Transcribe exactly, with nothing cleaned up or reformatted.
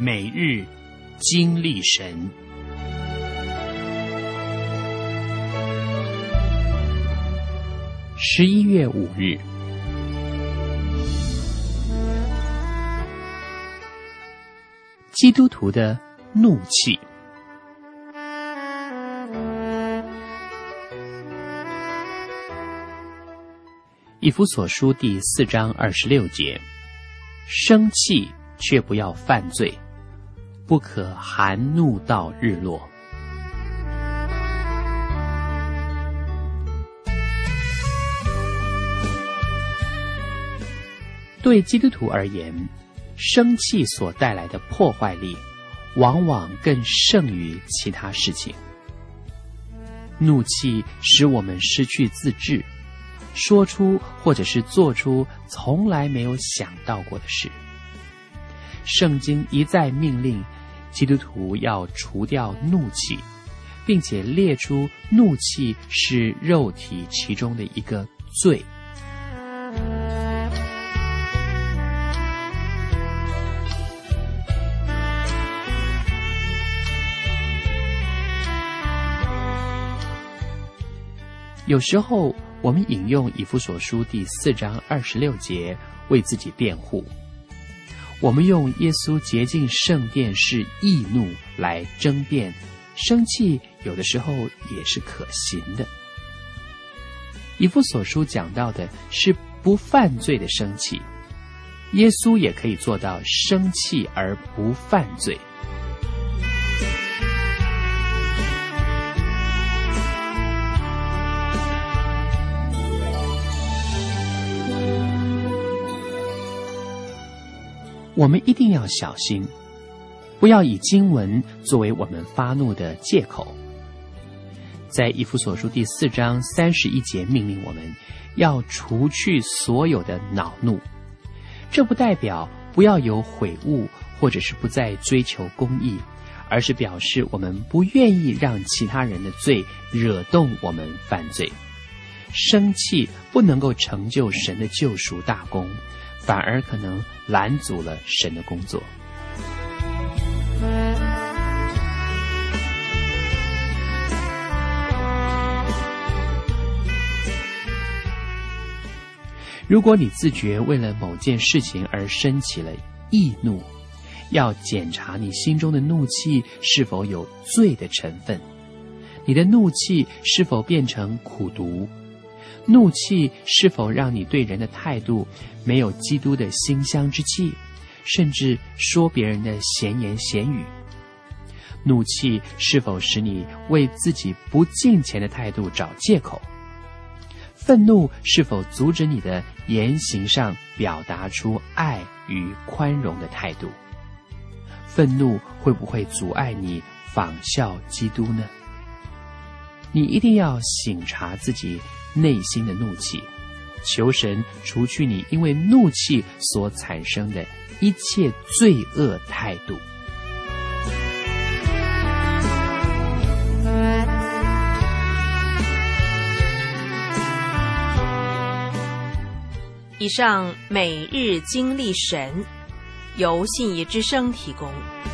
每日经历神。十一月五日，基督徒的怒气。以弗所书第四章二十六节，生气却不要犯罪，不可含怒到日落。对基督徒而言，生气所带来的破坏力往往更胜于其他事情。怒气使我们失去自制，说出或者是做出从来没有想到过的事。圣经一再命令基督徒要除掉怒气，并且列出怒气是肉体其中的一个罪。有时候我们引用以弗所书第四章二十六节为自己辩护，我们用耶稣洁净圣殿是易怒来争辩，生气有的时候也是可行的。以弗所书讲到的是不犯罪的生气，耶稣也可以做到生气而不犯罪。我们一定要小心，不要以经文作为我们发怒的借口。在以弗所书第四章三十一节命令我们要除去所有的恼怒，这不代表不要有悔悟，或者是不再追求公义，而是表示我们不愿意让其他人的罪惹动我们犯罪。生气不能够成就神的救赎大功，反而可能拦阻了神的工作。如果你自觉为了某件事情而生起了易怒，要检查你心中的怒气是否有罪的成分，你的怒气是否变成苦毒，怒气是否让你对人的态度没有基督的馨香之气，甚至说别人的闲言闲语？怒气是否使你为自己不敬虔的态度找借口？愤怒是否阻止你的言行上表达出爱与宽容的态度？愤怒会不会阻碍你仿效基督呢？你一定要省察自己内心的怒气，求神除去你因为怒气所产生的一切罪恶态度。 以上每日经历神，由信义之声提供。